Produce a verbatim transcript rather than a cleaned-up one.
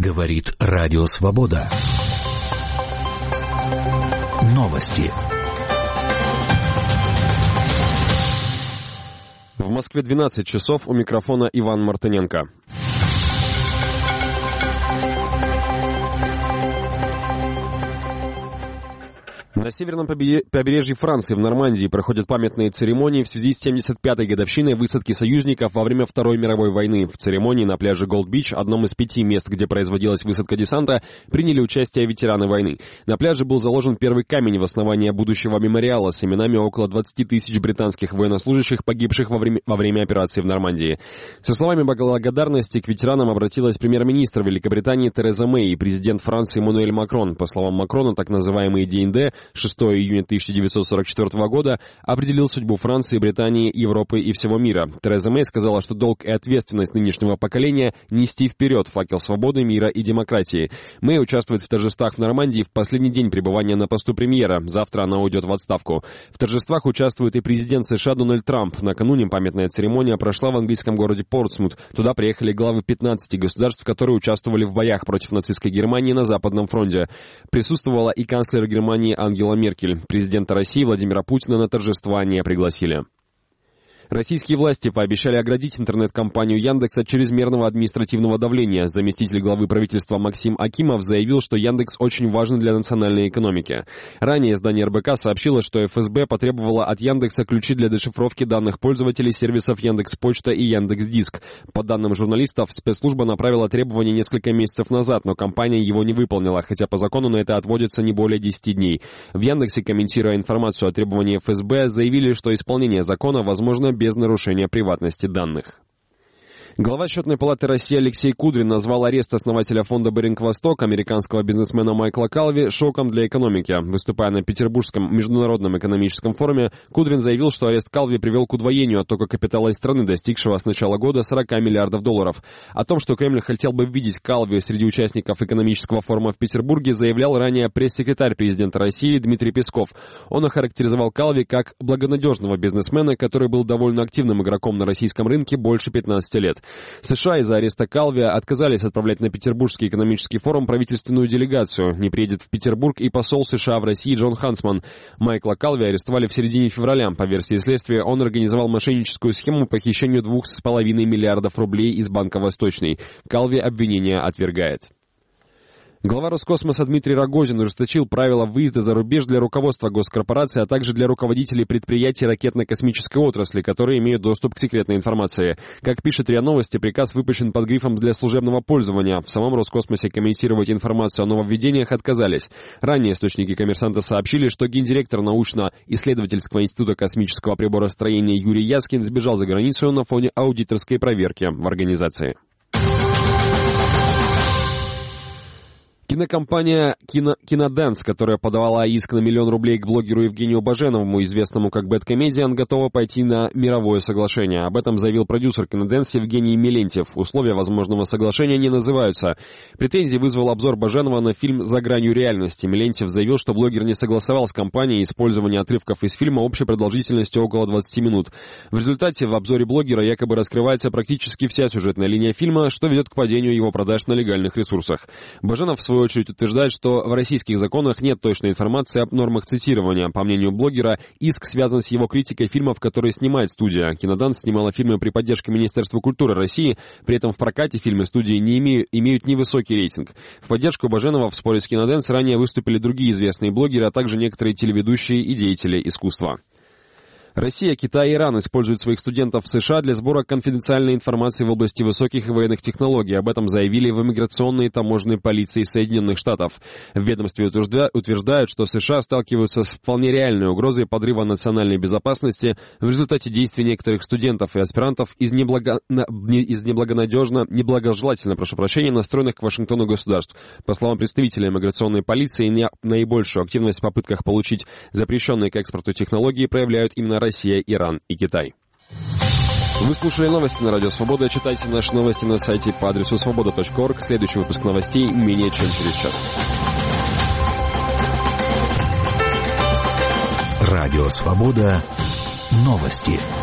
Говорит Радио Свобода. Новости. В Москве двенадцать часов, у микрофона Иван Мартыненко. На северном побережье Франции, в Нормандии, проходят памятные церемонии в связи с семьдесят пятой годовщиной высадки союзников во время Второй мировой войны. В церемонии на пляже Голд-Бич, одном из пяти мест, где производилась высадка десанта, приняли участие ветераны войны. На пляже был заложен первый камень в основание будущего мемориала с именами около двадцати тысяч британских военнослужащих, погибших во время, во время операции в Нормандии. Со словами благодарности к ветеранам обратилась премьер-министр Великобритании Тереза Мэй и президент Франции Эммануэль Макрон. По словам Макрона, так называемый ди эн дэ шестого июня тысяча девятьсот сорок четвёртого года определил судьбу Франции, Британии, Европы и всего мира. Тереза Мэй сказала, что долг и ответственность нынешнего поколения нести вперед факел свободы, мира и демократии. Мэй участвует в торжествах в Нормандии в последний день пребывания на посту премьера. Завтра она уйдет в отставку. В торжествах участвует и президент США Дональд Трамп. Накануне памятная церемония прошла в английском городе Портсмут. Туда приехали главы пятнадцати государств, которые участвовали в боях против нацистской Германии на Западном фронте. Присутствовала и канцлер Германии Ангела Меркель. Президента России Владимира Путина на торжества не пригласили. Российские власти пообещали оградить интернет-компанию Яндекс от чрезмерного административного давления. Заместитель главы правительства Максим Акимов заявил, что Яндекс очень важен для национальной экономики. Ранее издание эр бэ ка сообщило, что эф эс бэ потребовала от Яндекса ключи для дешифровки данных пользователей сервисов Яндекс.Почта и Яндекс.Диск. По данным журналистов, спецслужба направила требование несколько месяцев назад, но компания его не выполнила, хотя по закону на это отводится не более десяти дней. В Яндексе, комментируя информацию о требовании эф эс бэ, заявили, что исполнение закона возможно без нарушения приватности данных. Глава Счетной палаты России Алексей Кудрин назвал арест основателя фонда «Беринг-Восток», американского бизнесмена Майкла Калви, шоком для экономики. Выступая на Петербургском международном экономическом форуме, Кудрин заявил, что арест Калви привел к удвоению оттока капитала из страны, достигшего с начала года сорока миллиардов долларов. О том, что Кремль хотел бы видеть Калви среди участников экономического форума в Петербурге, заявлял ранее пресс-секретарь президента России Дмитрий Песков. Он охарактеризовал Калви как благонадежного бизнесмена, который был довольно активным игроком на российском рынке больше пятнадцати лет. США из-за ареста Калви отказались отправлять на Петербургский экономический форум правительственную делегацию. Не приедет в Петербург и посол США в России Джон Хансман. Майкла Калви арестовали в середине февраля. По версии следствия, он организовал мошенническую схему по хищению двух с половиной миллиардов рублей из Банка Восточный. Калви обвинения отвергает. Глава Роскосмоса Дмитрий Рогозин ужесточил правила выезда за рубеж для руководства госкорпорации, а также для руководителей предприятий ракетно-космической отрасли, которые имеют доступ к секретной информации. Как пишет РИА Новости, приказ выпущен под грифом «для служебного пользования». В самом Роскосмосе комментировать информацию о нововведениях отказались. Ранее источники «Коммерсанта» сообщили, что гендиректор научно-исследовательского института космического приборостроения Юрий Яскин сбежал за границу на фоне аудиторской проверки в организации. Кинокомпания Кино, «Кинодэнс», которая подавала иск на миллион рублей к блогеру Евгению Баженову, известному как Бэдкомедиан, готова пойти на мировое соглашение. Об этом заявил продюсер «Кинодэнс» Евгений Мелентьев. Условия возможного соглашения не называются. Претензии вызвал обзор Баженова на фильм «За гранью реальности». Мелентьев заявил, что блогер не согласовал с компанией использование отрывков из фильма общей продолжительностью около двадцати минут. В результате в обзоре блогера якобы раскрывается практически вся сюжетная линия фильма, что ведет к падению его продаж на легальных ресурсах. Баженов, в свою очередь, утверждает, что в российских законах нет точной информации об нормах цитирования. По мнению блогера, иск связан с его критикой фильмов, которые снимает студия. «Кинодэнс» снимала фильмы при поддержке Министерства культуры России, при этом в прокате фильмы студии не имеют, имеют невысокий рейтинг. В поддержку Баженова в споре с «Кинодэнс» ранее выступили другие известные блогеры, а также некоторые телеведущие и деятели искусства. Россия, Китай и Иран используют своих студентов в США для сбора конфиденциальной информации в области высоких и военных технологий. Об этом заявили в иммиграционной и таможенной полиции Соединенных Штатов. В ведомстве утверждают, что США сталкиваются с вполне реальной угрозой подрыва национальной безопасности в результате действий некоторых студентов и аспирантов из, неблаго... из неблагонадежно, неблагожелательно, прошу прощения, настроенных к Вашингтону государств. По словам представителя иммиграционной полиции, наибольшую активность в попытках получить запрещенные к экспорту технологии проявляют именно Россия, Иран и Китай. Вы слушали новости на Радио Свобода. Читайте наши новости на сайте по адресу свобода точка орг. Следующий выпуск новостей менее чем через час. Радио Свобода. Новости.